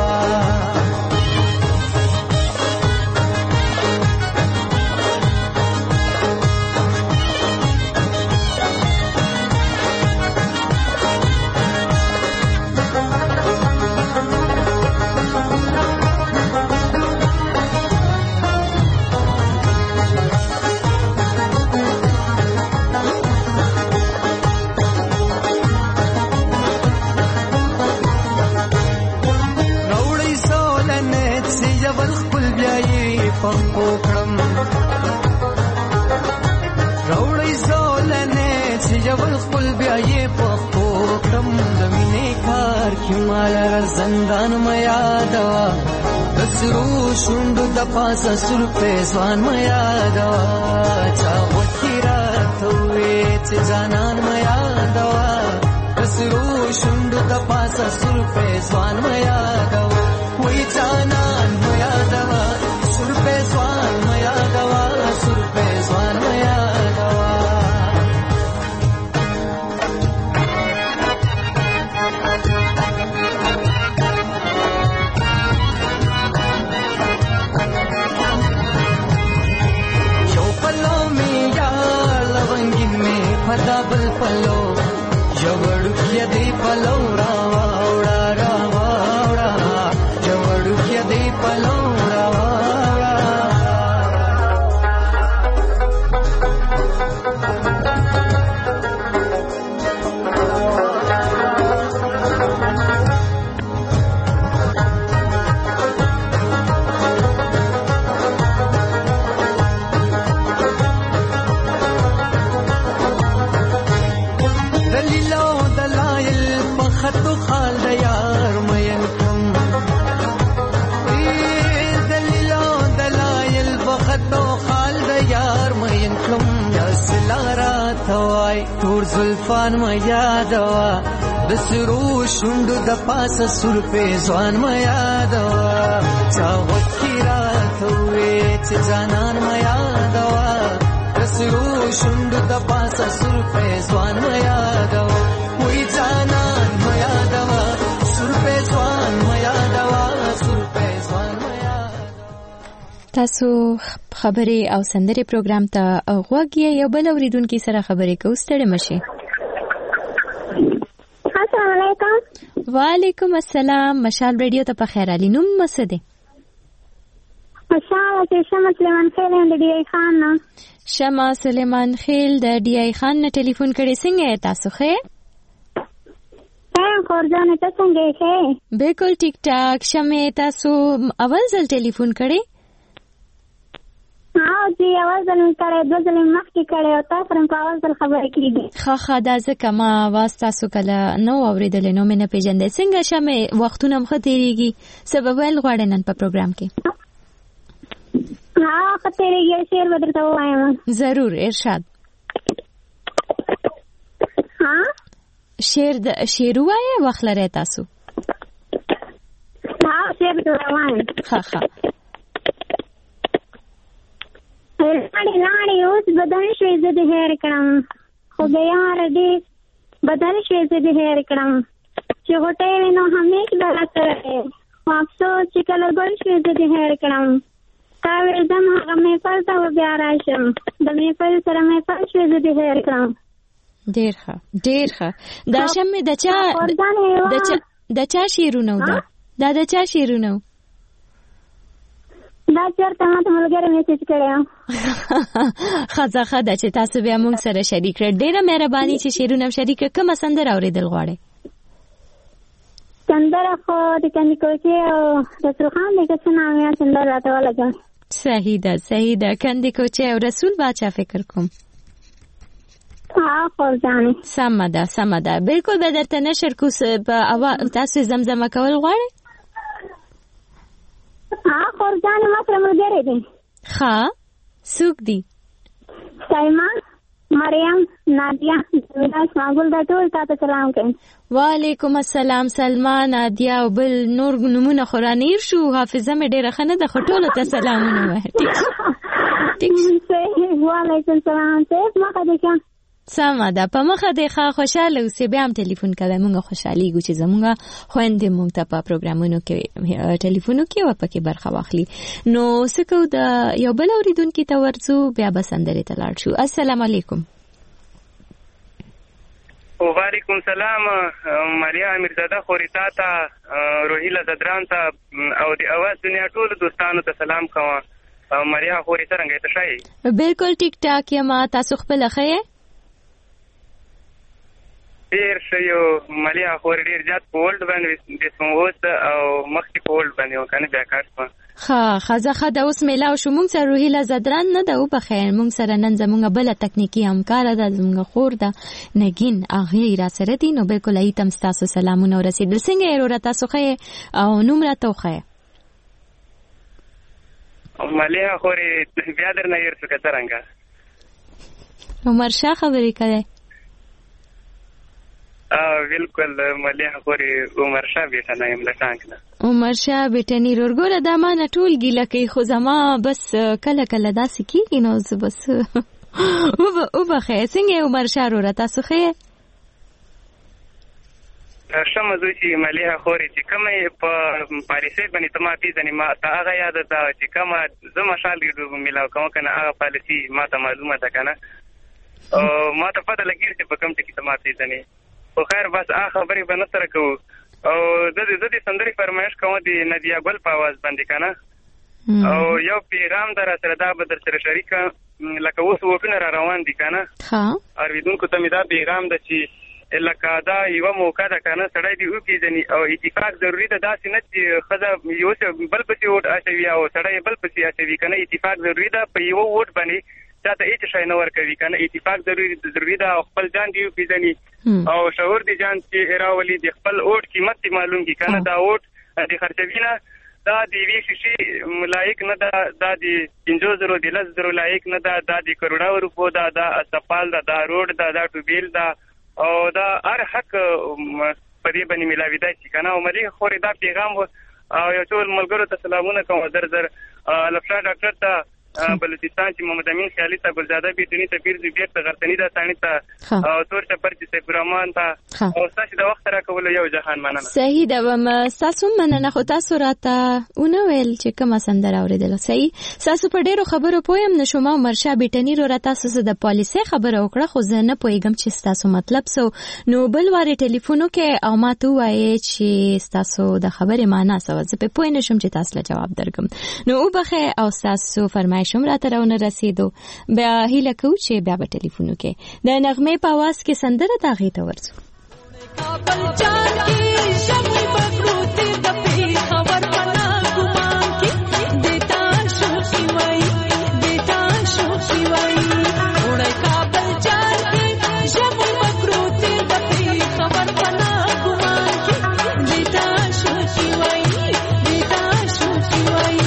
روڑی زولنے چیجول خپل بیائی پخپوکرم دمینی کار کی مالا زندان میا دوا دسرو شندو دپاسا سر پیزوان میا دوا چاوت کی رات ہوئی چیزانان میا دوا دسرو شندو دپاسا سر پیزوان میا دوا وی جانان میا دوا سر پیزوان میا دوا سر پیزوان میا دوا یو پلو میں یا لونگین میں پدا بل پلو یوڑ کیا دی پلو راوا اوڑا راوا اوڑا یوڑ کیا دی پلو راوا خال د توای تور زلفان ما یادوا د سرو شوندو د پاسه سر په ځوان ما یادوا چا وکی راته چې جانان ما یادوا د سرو شوندو د پاسه سر په ځوان ما یادوا وای جانان ما یادوا سر په ځوان ما یادوا سر په ځوان ما تاسو خبرې او سندرې پروګرام ته غوږ یې یو بل اوریدونکي سره خبرې کوو ستړي مشي. السلام علیکم. وعلیکم السلام. مشال ریډیو ته په خیر علي نوم مسده. مشال شمع سلیمان خیل د ډی ای خان نه. شمع سلیمان خیل د ډی ای خان نه ټلیفون کړی. څنګه تاسو ښه؟ خورجانه ته څنګه ښه؟ بالکل ټیک ټاک. شمع تاسو اول ځل ټلیفون کړی؟ جی اول ځل کړی، دوه ځل مخکې کړی او تاسو هم په اول ځل خبرې کړې. ښه دا ځکه ما اواز تاسو کله نو اورېدلی نو مې نه پېژندی. څنګه شمې وختونه هم ښه تېرېږي؟ څه به ویل غواړې نن په پروګرام کې؟ ښه تېرېږي. شعر به درته ووایم. ضرور ارشاد. شعر ووایې وخت لرئ تاسو؟ شعر به درته ووایم. ښه لاړې اوس بدن شوې زه دې هېر کړم، خو د یار ډېر بدن شوې زه دې هېر کړم، چې غوټۍ وې نو همیش به راسره وې، خو افسوس چې کله ګل شوې زه دې هېر کړم. تا ویل ځم هغه محفل ته به بیا راشم، د محفل سره محفل شوې زه دې هېر کړم. ډېر ښه ډېر ښه. دا شمې د چا شعرونه و؟ دا د چا شعرونه و؟ دا چېرته ماته ملګري میسج کړی و. ښه ده چې تاسو بیا موږ سره شریک کړئ. ډېره مهرباني چې شعرونه هم شریک کړئ. کومه سندره اورېدل غواړئ؟ سندره خو د کندې او رسول خان د کسه نامه سندره راته ولګوئ. صحیح ده کندې کوچې او رسول باچا فکر کوم. سمه ده بالکل به درته نشر کو. تاسو زمزمه کول غواړئ؟ خورجانې ما سره ملګری دی. څوک دي؟ سایما، مریم، نادیه، اسماګل دا ټول تاته سلام کوي. وعلیکم السلام. سلما، نادیه او بل نور نمونه خو رانیر شو. حافظه مې ډېره ښه نه ده خو ټولو ته سلامونه وایه. وعلیکم السلام. مخه دې ښه؟ سمه ده په مخه دې ښه. خوشحاله اوسې. بیا هم ټلیفون کوئ. موږ خوشحالیږو چې زموږ خویندې موږ ته په پروګرامونو کې ټلیفون وکړي او پکې برخه واخلي. نو څه کوو د یو بل اورېدونکي ته ورځو بیا به سندرې ته لاړ شو. السلام علیکم. وعلیکم السلام. ماریا امیرزاده خوري تا ته، روحیله زدران ته او د اواز دنیا ټولو دوستانو ته سلام کوم. ماریا خوري څنګه ته ښه؟ بالکل ټیک ټاک یم. تاسو خپله ښه یې؟ ډېر ښه یو. مالیا خوري ډېر زیات په ولډ باندې اوس او مخکې په ولډ باندې وکنه بیا کار شوه. ښه ده. اوس میلاو شو. موږ سره روحیله زدران نه ده وبخیر. موږ سره نن زموږ بله تکنیکي همکاره ده، زموږ خور ده نګین، هغې را سره دي. نو بالکل هغې ته هم ستاسو سلامونه ورسېدل. څنګه یې وروره تاسو ښه یې او نوم راته وښیه؟ مالیا خوري بیا درنه هېر شو که څرنګه؟ عمر شاه خبرې کوئ؟ بالکل مالیا خوري عمر شاه بیټه نه یم له ټانک نه. عمر شاه بیټنی ورګوره دا ما نه ټول ګیله کوي خو زما بس کله داسې کېږي نو زه بس وبخیر. څنګه یې عمر شاه وروره تاسو ښه یې؟ ښه مزو چې مالیا خوري چې کومه په پالیسۍ باندې ته ما پېژنې ما ته هغه یاده ده چې کومه زه مشال ډېر میلاو کوم که نه هغه پالیسي ما ته معلومه ده که نه ما ته پته لګېږي چې په کوم ټکي ته ما پېژنې. خو خیر بس هغه خبرې به نه سره کوو. او زه د سندرې فرمایش کوم د نادیه ګل په اواز باندې که نه. او یو پیغام ده را سره دا به در سره شریکه لکه اوس وفونه را روان دي که نه. اورېدونکو ته مې دا پیغام ده چې لکه دا یوه موقع ده که نه سړی دې وپېژني او اتفاق ضروري ده. داسې نه چې ښځه یو بل پسې ووټ اچوي او سړی بل پسې اچوي که نه. اتفاق ضروري ده. په یوه ووټ باندې چاته هېڅ شی نه ورکوي که نه. اتفاق ضروري ده او خپل ځان دې وپېژني او شعور دې ځان چې راولي د خپل ووټ قیمت دې معلوم کړي که نه. دا ووټ دې خرڅوي نه دا د یوې شیشې لایق نه ده، دا د 50,000 د 10,000 لایق نه ده، دا د کروڑو روپو ده، دا اسفال ده، دا روډ ده، دا ټوبیل ده او دا هر حق په دې باندې ملاویدای شي کنه. او ملي خوري دا پیغام او یو ټول ملګرو ته سلامونه کوم. در لفشا ډاکټر ته بلوچستان چې محمد امین خیالي ته ګلزاده بیتونی ته پیر زبیر ته غرتنی ده ثاني ته او تور چپر چې سیف الرحمن ته او تاسو د وخت راکول یو جهان مننه. صحیح ده تاسو مننه. خو تاسو راته اونو ویل چې کومه سندره اوریدل. صحیح تاسو په ډیرو خبرو پویم نشم. مرشا بیتنی رو را تاسو د پالیسي خبره وکړه خو زه نه پویګم چې تاسو مطلب سو. نو بل واره ټلیفون کې او ما ته وایي چې تاسو د خبرې معنا سو زه په پوی نشم چې تاسو له جواب درکم. نو وبخه او تاسو فرمایش راته راونه رسیدو. بیا هیله کوم چې بیا په ټلیفون کې د نغمه په आवाज کې سندره دا غي ته ورسو. کابل جان کې شمع بغروتی د پی خبر بنا ګمان کې دیتا شوخي وای دیتا شوخي وای وړای کابل جان کې شمع بغروتی د پی خبر بنا ګمان کې دیتا شوخي وای دیتا شوخي وای.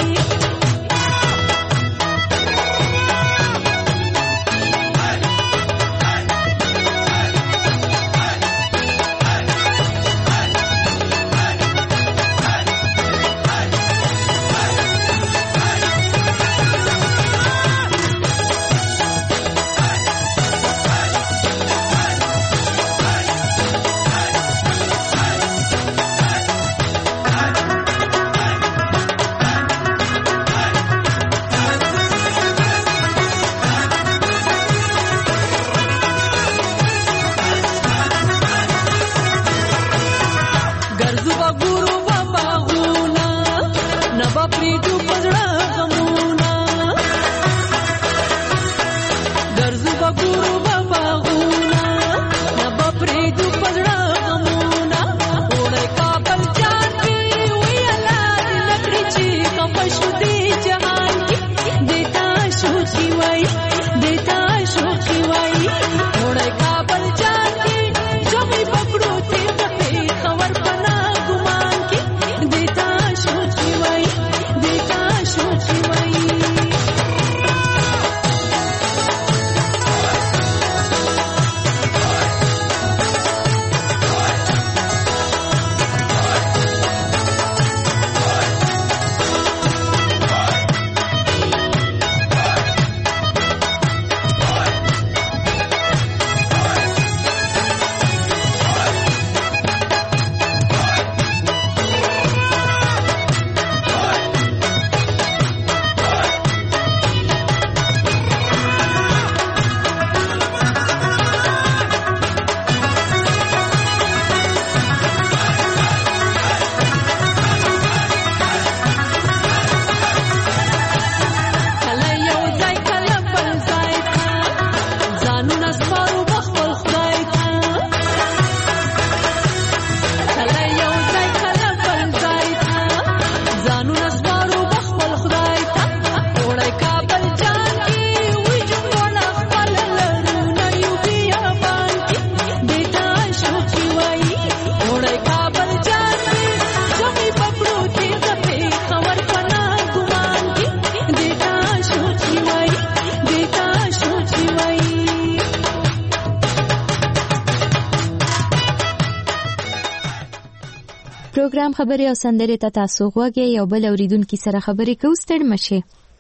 پروګرام خبري او سندرې ته تاسو غوږی یو بل اوریدونکو سره خبرې کوو. ستړ مشه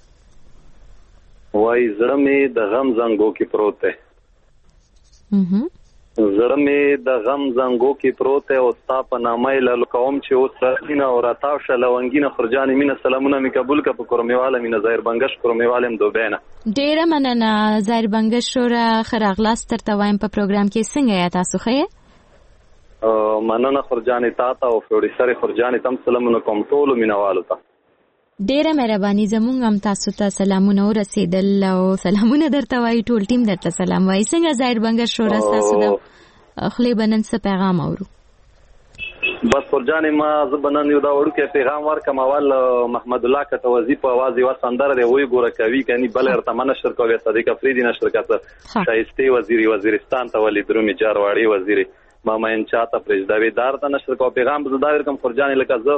وای زړه مې د غم زنګو کې پروت دی. زړه مې د غم زنګو کې پروت دی او ستا په نامه لاله کوم چې اوس سینه او راتاو شله ونګینه خرجان مینه سلامونه می قبول ک په کورمیواله مینه ظاهر بنگش کورمیوالم دوبینه. ډیره مننه ظاهر بنگش را خراغلاس تر توایم په پروګرام کې څنګه یا تاسو خې مننه خرجان تا او فوري خرجان تم سلامونه کوم ټول مینوالو ته. ډیره مهرباني زمونږ هم تاسو ته سلامونه ورسېدل او سلامونه درته وایي ټول ټیم درته سلام وایي. څنګه ظاهر بنگش را تاسو د خلی بنن څه پیغام اورو؟ بس خرجان ما زبنن یو دا وړو کې پیغام ورکم اول محمد الله کته وظیفه आवाज یو سندره دی وای ګوره کوي کني بل ارتمن نشر کوي صدیق افریدی نشر کته شایسته وزیرستان ته ولی درومي جارواړي وزیر ماما ان چاته پرېږدوي دار ته نشر کو پیغام زداور کم خرجان لکه زه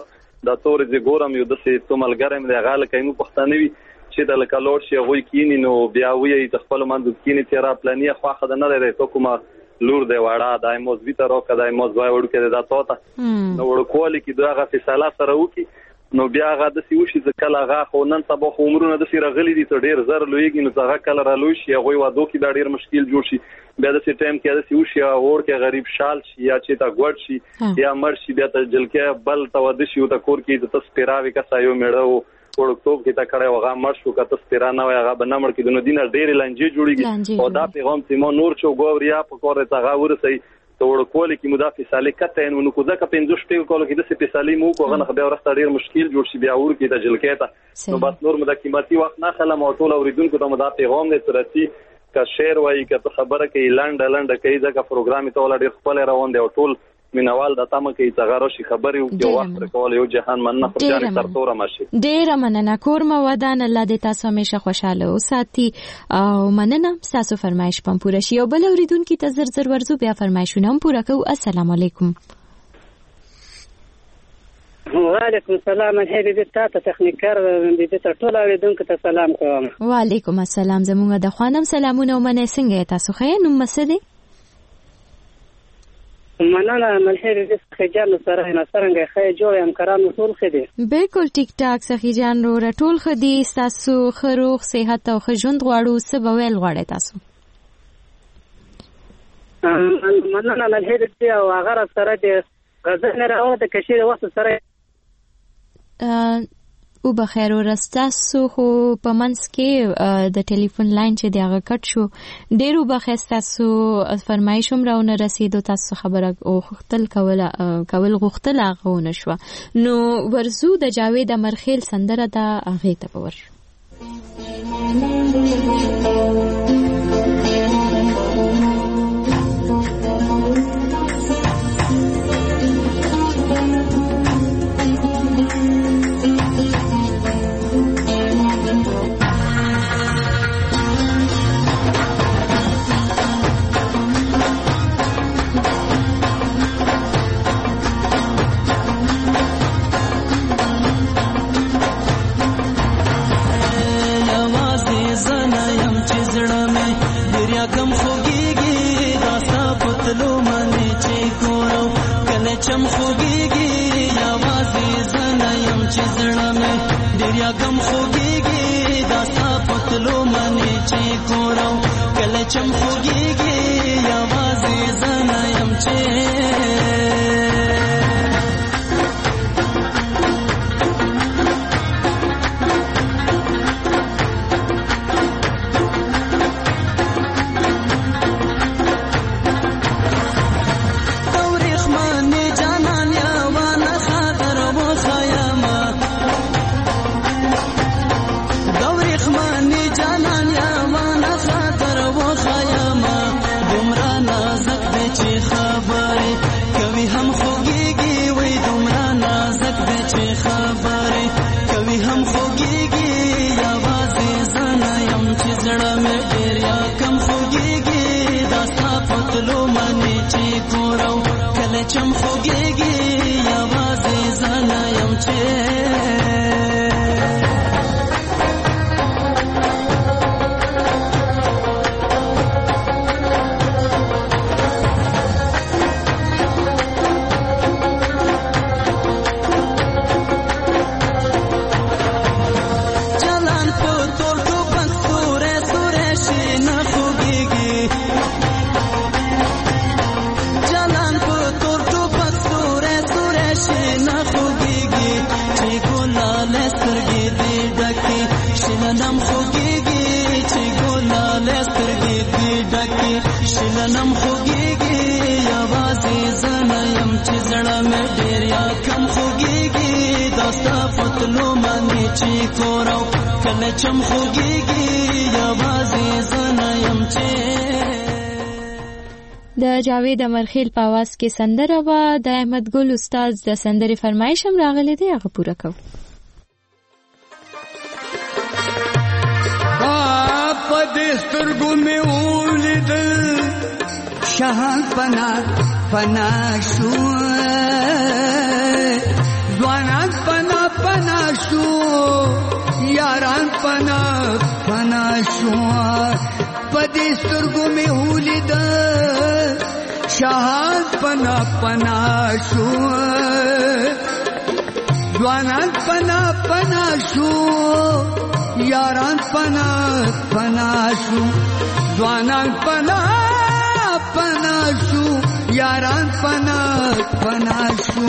دا تورې چې ګورم یو داسې څو ملګری مې دی هغه لکه موږ پښتانه وي چې د لکه لوړ شي هغوی کینی نو بیا وایي د خپلو منځو کینی چې را پلاني خواښه ده نه دی ته کومه لور دی واړه دا یې موزوي ته راکړه دا یې موز وای وړوکی دی دا تا ته نو وړوکوالي کې دوی هغه فیصله سره وکړي نو بیا هغه داسې وشي چې کله هغه خو نن سبا خو عمرونه داسې راغلي دي چې ډېر زر لویږي نو هغه کله رالوی شي هغوی وادو کې دا ډېر مشکل جوړ شي بیا داسې ټایم کې داسې وشي اور کې غریب شال شي یا چې تا ګوډ شي یا مړ شي بیا ته جلکې بل ته واده شي او ته کور کې د تسپیراوي کسا یو میړه وړوکتوب کې تا کړی هغه مړ شو که تسپیرا نه وای هغه به نه مړ کېدو نو دینه ډېرې لانجې جوړېږي او دا پیغام چې ما نور چې وګوریا په کور ته هغه ورسوي ته وړوکوالي کې مو دا فیصلې کته نو که ځکه 15 شپې کولو کې داسې فیصلې مو وکړو هغه نه بیا وروسته ډېر مشکل جوړ شي بیا ور کې د جلکې ته نو بس نور مو د قیمتي وخت نه خلم او ټول اوریدونکو ته مو دا پیغام دی ترتي که شعر وایي که خبره کوي لنډه کوي ځکه پروګرام ته ولا ډېر خپل روان دی او ټول مینوال د تمه کوي چې هغه راشي خبرې وکړي او وخت راکول یو جهان مننه خو جانې ترتوره ماشي ډېره مننه کور مو ودان الله دې تاسو همیشه خوشاله وساتي او مننه تاسو فرمایش پم پوره شي او بل اوریدونکو ته زر ورزو بیا فرمایشونه هم پوره کوو السلام علیکم وعلیکم السلام هیله دې تاسو تخنیکر دې ته ټول اوریدونکو ته سلام کوم وعلیکم السلام زموږ د خوانم سلامونه ومنه څنګه تاسو خیر نو مسده مننه ملحر دې خجان سره نه څنګه خې جوړ ام کرام ټول خدي بالکل ټیک ټاک سخیجان رو ټول خدي تاسو خروخ صحت او خجوند غواړو سبویل غواړي تاسو مننه ملحر دې او هغه سره دې غزنه راو د کشیر وخت سره او بخیر ورستاسو خو په منځ کې د ټلیفون لاین چې دی هغه کټ شو ډېر وبخښتاسو فرمایش هم راونه رسیدو تاسو خبره او خپل کول غوښتل هغه نشو نو ورزو د جاوید امرخیل سندره دا هغه ته پور چم خوږیږي یوازې زنه یم چې زړه مې ډېر غم خوږیږي دا ستا پتلو منې چې ګورم کله چم خوږیږي یوازې زنه یم چې چم خوږیږي یوازې زنه یم چې شلنم خوږیږي یوازې زنه یم چې زړه مې ډېر یا کم خوږیږي دا ستا پتلو باندې چې کورو کله چم خوږیږي یوازې زنه یم چې د جاوید امرخیل په आवाज کې سندره و د احمد ګل استاد د سندرې فرمایش هم راغلی دی هغه پوره کو پدې سترګو مې ولیدل شهان فنا شو ځوانان شو یاران پنا پنا شو پدې سترګو مې ولید شهاد پنا پنا شو ځوانان پنا پنا شو یاران پنا پنا شو ځوانان پنا پنا شو یاران پنا پنا شو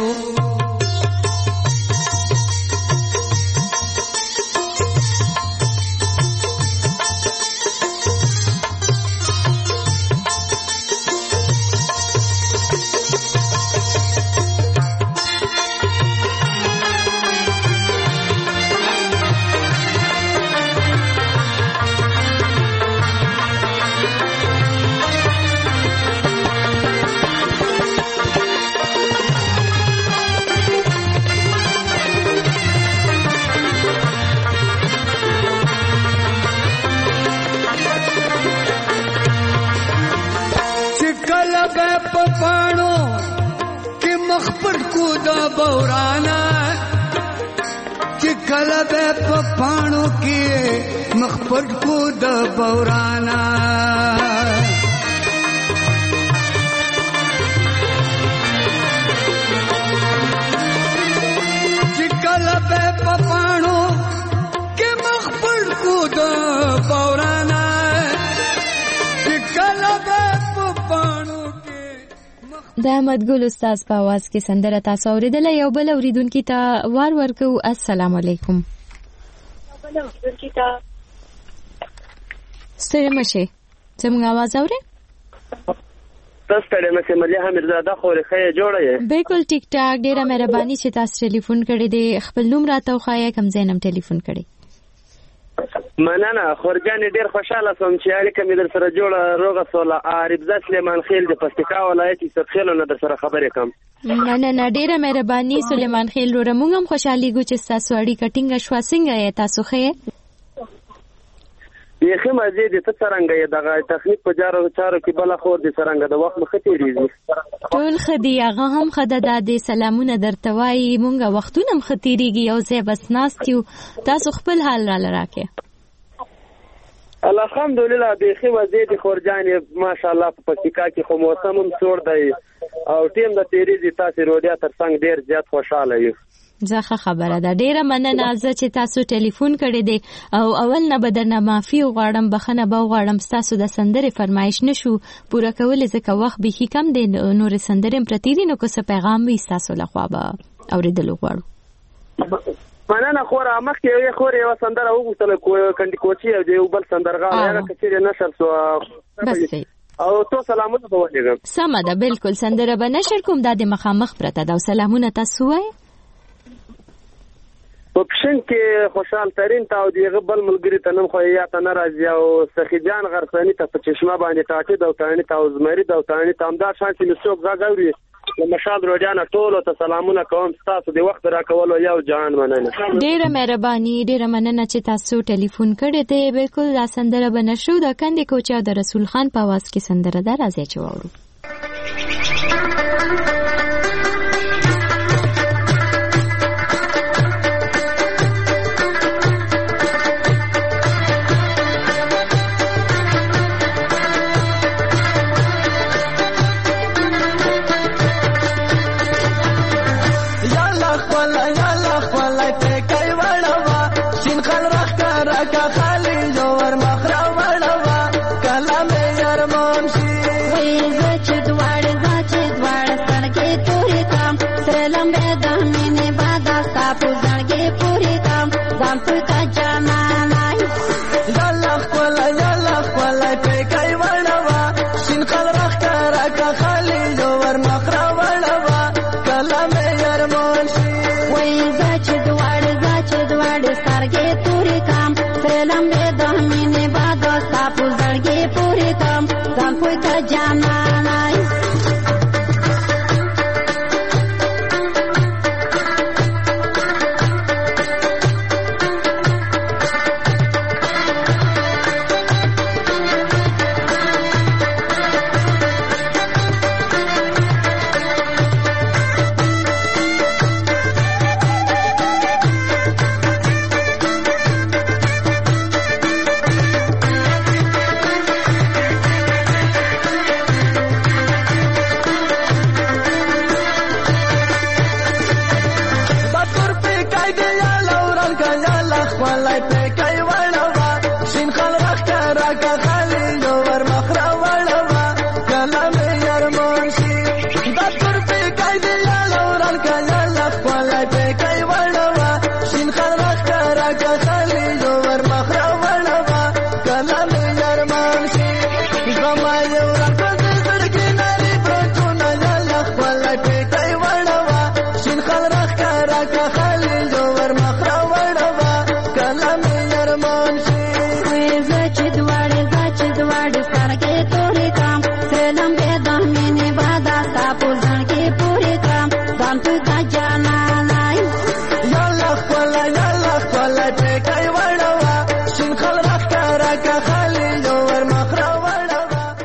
بورانا چې کله به په پاڼو کې مخ پټ کو د بورانا چې کله به په پاڼو کې مخ پټ کو د بورانا چې کله به په پاڼو د احمد ګل استاد په आवाज کې سندره تاسو اوریدله. یو بل اوریدونکو ته وار ورکو. السلام علیکم. ستړي مشه زموږ आवाज اورئ؟ تاسو ستړي مشه مليحه مرزاده خوري خې جوړه یې بالکل ټیک ټاک. ډیره مهرباني چې تاسو ټلیفون کړی دی. خپل نوم راته وخایې کوم ځینم ټلیفون کړی. مننه خورجان ډیر خوشاله سوم چې اړیکه مې در سره جوړه روغه سوله. عارفزه سلیمان خیل د پکتیکا ولایت سرخیل نه در سره خبرې کوم. مننه ډیره مهرباني سلیمان خیل ورو موږ هم خوشحالي ګو چې تاسو اړیکه ټینګه شو. څنګه یې تاسو خې؟ یخه مزه دې ته څنګه یې دغه تخنیک په جارو چارو کې بل خور دې څنګه د وخت مخ ته ریږي ټول خدي هغه هم خدای د سلامونه درته وایي. مونږه وختونه هم ختیریږي او زه بس ناستیو. تاسو خپل حال را لراکه. الحمدلله بیخي وزید خورجان ماشاءالله په پکتیکا کې خو موسم هم سوړ دی او ټیم د تیریزي تاسو روډیا ترڅنګ ډیر زیات خوشاله یو. ځکه خبره ده. ډیره مننه چې تاسو ټلیفون کړی دی او اول نه بدنه معافي غواړم بخنه به غواړم تاسو د سندره فرمایش نشو پوره کول ځکه وخت به کم دی. نور سندره پرتیری نو کوڅه پیغام وي تاسو لخوا به اوریدلو غواړو. مننه خور مخکې یو خور یو سندره وګورل کندي کوچی او یو بل سندرغاړ هغه کچې نشر سو بس او تو سلامونه په وړاندې سم ده. بالکل سندره به نشر کوم د مخامخ پرته دا سلامونه تاسو وای. په پښین کې خوشحال ترين تا او دیغه بل ملګری ته نن خو یا ته ناراضي او سخیجان غرسانی ته په چشمه باندې ټاټي د تانی ته زمری د تانی ته امدار شانتي نسوب غاغوري لمشال روجانه ټول ته سلامونه کوم. تاسو د وخت راکولو یو جان مننه. ډیره مهرباني ډیره مننه چې تاسو ټلیفون کړی دی. بالکل دا سندره بنشو د کندې کوچا د رسول خان په आवाज کې سندره ده. راځي چې واورو. لمبه د مینې بادا ستا په ځان کې پورې کړم ځان په تا جانانای یالا خپله ټیکای وړوه شین خل راښکاره که خالي یو ور مخ راوړوه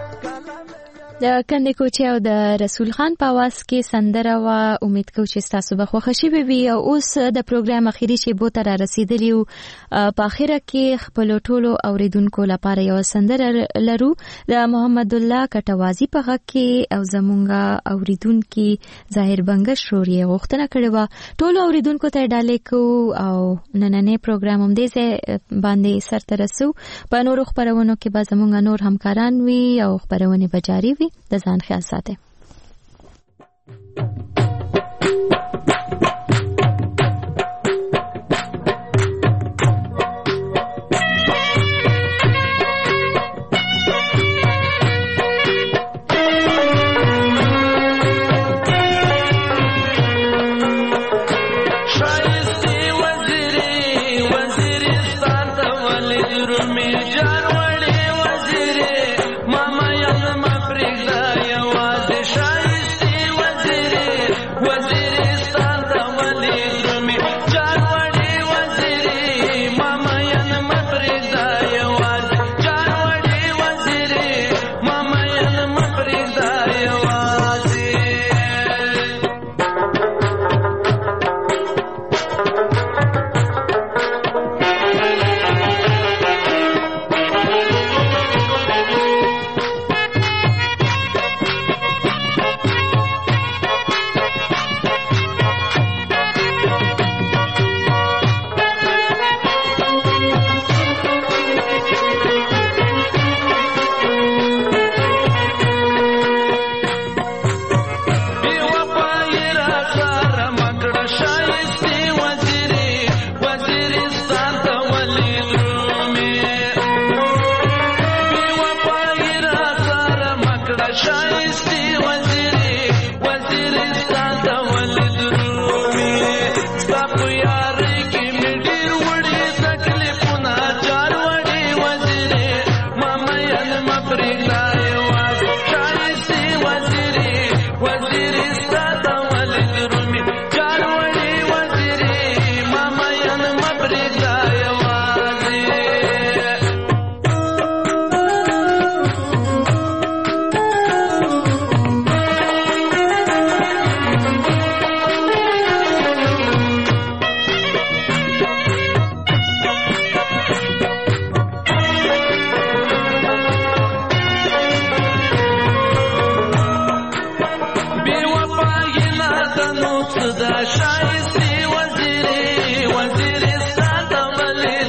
د کندې کوچي او د رسول خان په आवाज کې سندره وا. امید کوم چې تاسو به خوښ شي وي. او اوس د پروګرام اخیری چې بوته را رسیدلی او په اخره کې خپل ټولو اوریدونکو لپاره یو سندره لرو د محمد الله کټوازی په غږ کې او زمونږه اوریدونکو ظاهر بنگش شوري غوښتنه کړې و. ټولو اوریدونکو ته ډالې کو او نننې پروګرام هم دې باندې سرته رسو. په نورو خبرونو کې به زمونږه نور همکاران وي او خبرونه به جاری وي. د ځان خیال ساتئ.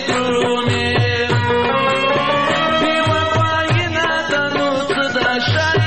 Shine.